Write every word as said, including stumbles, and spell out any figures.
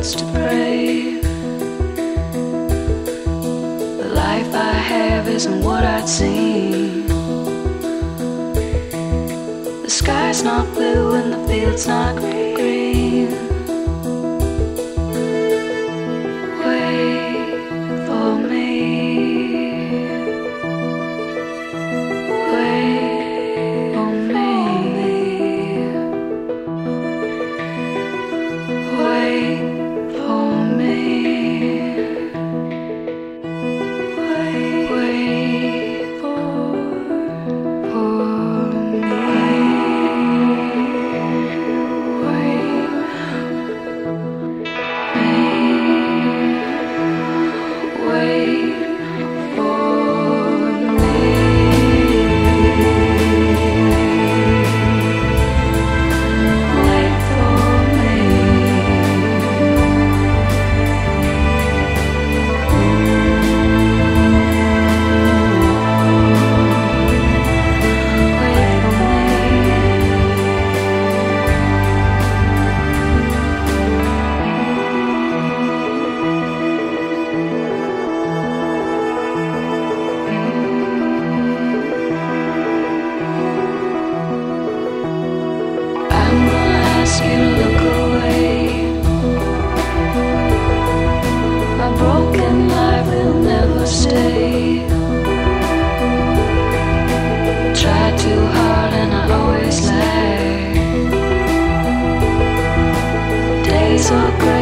words to pray. The life I have isn't what I'd seen. The sky's not blue and the field's not green. Wait for me. Wait for me. Wait for me. Wait, wait for, for me. Wait me. Wait for me. Wait for me. Wait for me. I'm gonna ask you to look away. My broken life will never stay. Try too hard and I always lag. Days are gray.